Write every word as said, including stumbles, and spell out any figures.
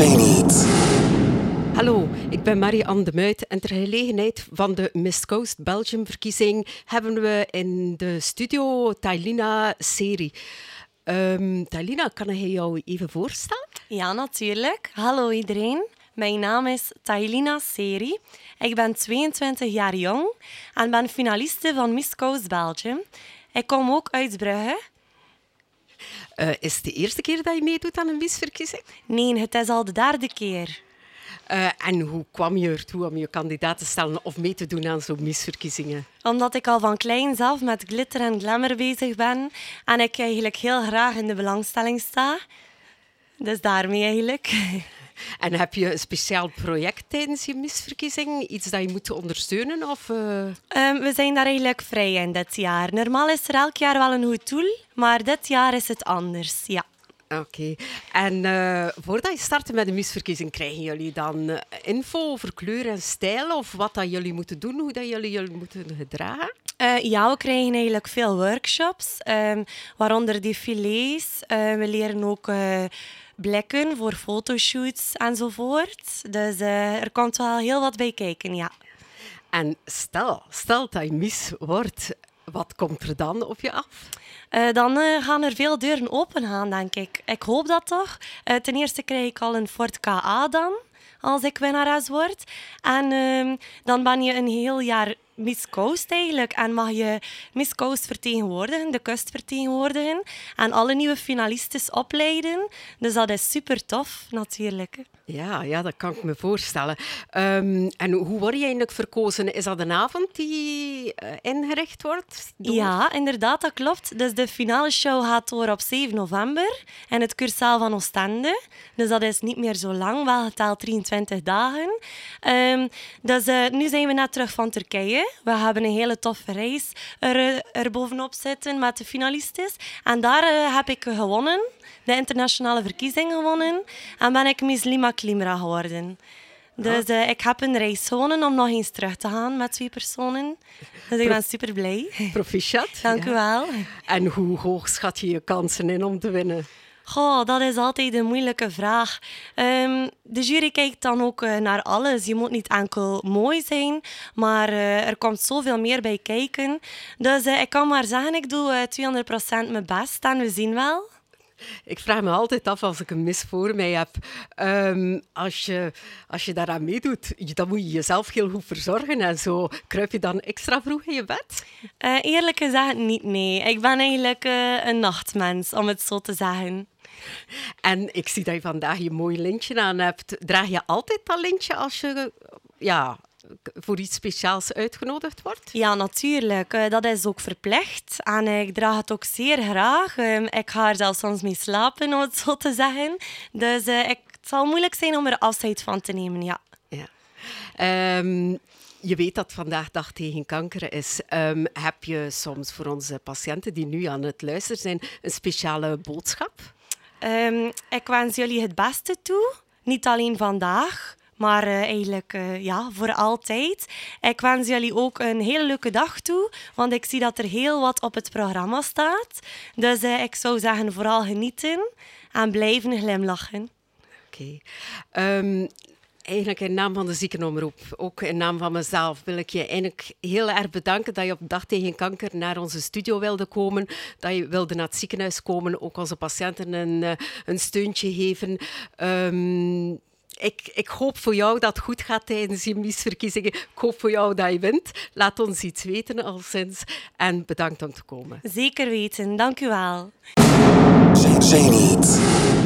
Zenith. Hallo, ik ben Marie-Anne de Muit en ter gelegenheid van de Miss Coast Belgium-verkiezing hebben we in de studio Tailina Seri. Um, Tailina, kan je jou even voorstellen? Ja, natuurlijk. Hallo iedereen. Mijn naam is Tailina Seri. Ik ben tweeëntwintig jaar jong en ben finaliste van Miss Coast Belgium. Ik kom ook uit Brugge. Uh, is het de eerste keer dat je meedoet aan een Miss-verkiezing? Nee, het is al de derde keer. Uh, en hoe kwam je ertoe om je kandidaat te stellen of mee te doen aan zo'n Miss-verkiezingen? Omdat ik al van kleins af met glitter en glamour bezig ben en ik eigenlijk heel graag in de belangstelling sta. Dus daarmee eigenlijk. En heb je een speciaal project tijdens je Miss-verkiezing? Iets dat je moet ondersteunen? Of, uh... um, we zijn daar eigenlijk vrij in dit jaar. Normaal is er elk jaar wel een goed doel, maar dit jaar is het anders, ja. Oké. Okay. En uh, voordat je start met de Miss-verkiezing, krijgen jullie dan uh, info over kleur en stijl? Of wat dat jullie moeten doen, hoe dat jullie jullie moeten gedragen? Uh, ja, we krijgen eigenlijk veel workshops, um, waaronder défilés. Uh, we leren ook uh, blikken voor fotoshoots enzovoort. Dus uh, er komt wel heel wat bij kijken, ja. En stel, stel dat je Miss wordt, wat komt er dan op je af? Uh, dan uh, gaan er veel deuren open gaan, denk ik. Ik hoop dat toch. Uh, ten eerste krijg ik al een Ford K A dan, als ik winnares word. En uh, dan ben je een heel jaar Miss Coast eigenlijk. En mag je Miss Coast vertegenwoordigen, de kust vertegenwoordigen. En alle nieuwe finalistes opleiden. Dus dat is super tof, natuurlijk. Ja, ja, dat kan ik me voorstellen. Um, en hoe word je eigenlijk verkozen? Is dat een avond die uh, ingericht wordt? Door... Ja, inderdaad, dat klopt. Dus de finale show gaat door op zeven november in het Cursaal van Oostende. Dus dat is niet meer zo lang, wel geteld drieëntwintig dagen. Um, dus uh, nu zijn we net terug van Turkije. We hebben een hele toffe reis er, er bovenop zitten met de finalistes. En daar uh, heb ik gewonnen. De internationale verkiezing gewonnen en ben ik Miss Lima Klimra geworden. Dus uh, ik heb een reis gewonnen om nog eens terug te gaan met twee personen. Dus ik ben super blij. Proficiat. Dank u wel. En hoe hoog schat je je kansen in om te winnen? Goh, dat is altijd een moeilijke vraag. Um, de jury kijkt dan ook uh, naar alles. Je moet niet enkel mooi zijn, maar uh, er komt zoveel meer bij kijken. Dus uh, ik kan maar zeggen, ik doe uh, tweehonderd procent mijn best en we zien wel. Ik vraag me altijd af als ik een Miss voor mij heb. Um, als, je, als je daaraan meedoet, dan moet je jezelf heel goed verzorgen en zo. Kruip je dan extra vroeg in je bed? Uh, eerlijk gezegd niet, nee. Ik ben eigenlijk uh, een nachtmens, om het zo te zeggen. En ik zie dat je vandaag je mooi lintje aan hebt. Draag je altijd dat lintje als je ja, voor iets speciaals uitgenodigd wordt? Ja, natuurlijk. Uh, dat is ook verplicht. En uh, ik draag het ook zeer graag. Uh, ik ga er zelfs soms mee slapen, om het zo te zeggen. Dus uh, ik, het zal moeilijk zijn om er afscheid van te nemen, ja. ja. Um, je weet dat vandaag Dag tegen Kanker is. Um, heb je soms voor onze patiënten die nu aan het luisteren zijn een speciale boodschap? Um, ik wens jullie het beste toe. Niet alleen vandaag, maar uh, eigenlijk uh, ja, voor altijd. Ik wens jullie ook een hele leuke dag toe, want ik zie dat er heel wat op het programma staat. Dus uh, ik zou zeggen, vooral genieten en blijven glimlachen. Oké. Okay. Um, Eigenlijk in naam van de ziekenomroep, ook in naam van mezelf, wil ik je eigenlijk heel erg bedanken dat je op Dag tegen Kanker naar onze studio wilde komen, dat je wilde naar het ziekenhuis komen, ook onze patiënten een, een steuntje geven. Um, ik, ik hoop voor jou dat het goed gaat tijdens je Miss-verkiezingen. Ik hoop voor jou dat je wint. Laat ons iets weten al sinds. En bedankt om te komen. Zeker weten, dank u wel. Zenith.